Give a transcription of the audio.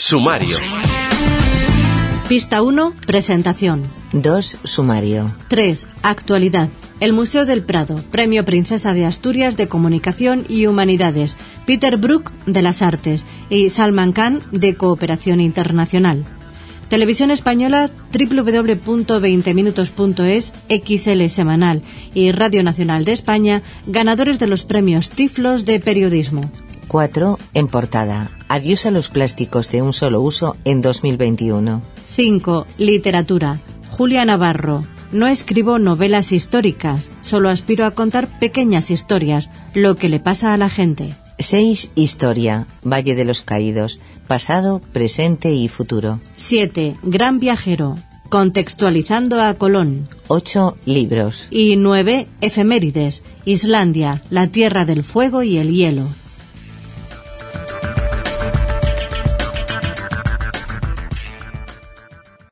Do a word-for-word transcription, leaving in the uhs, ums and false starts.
Sumario. Pista uno, presentación. dos. Sumario. tres. Actualidad. El Museo del Prado, Premio Princesa de Asturias de Comunicación y Humanidades, Peter Brook de las Artes y Salman Khan de Cooperación Internacional. Televisión Española, doble u doble u doble u punto veinte minutos punto es, X L Semanal y Radio Nacional de España, ganadores de los premios Tiflos de Periodismo. cuatro. En portada. Adiós a los plásticos de un solo uso en dos mil veintiuno. cinco. Literatura. Julia Navarro. No escribo novelas históricas, solo aspiro a contar pequeñas historias, lo que le pasa a la gente. seis. Historia. Valle de los Caídos. Pasado, presente y futuro. siete. Gran viajero. Contextualizando a Colón. ocho. Libros. Y nueve. Efemérides. Islandia, la tierra del fuego y el hielo.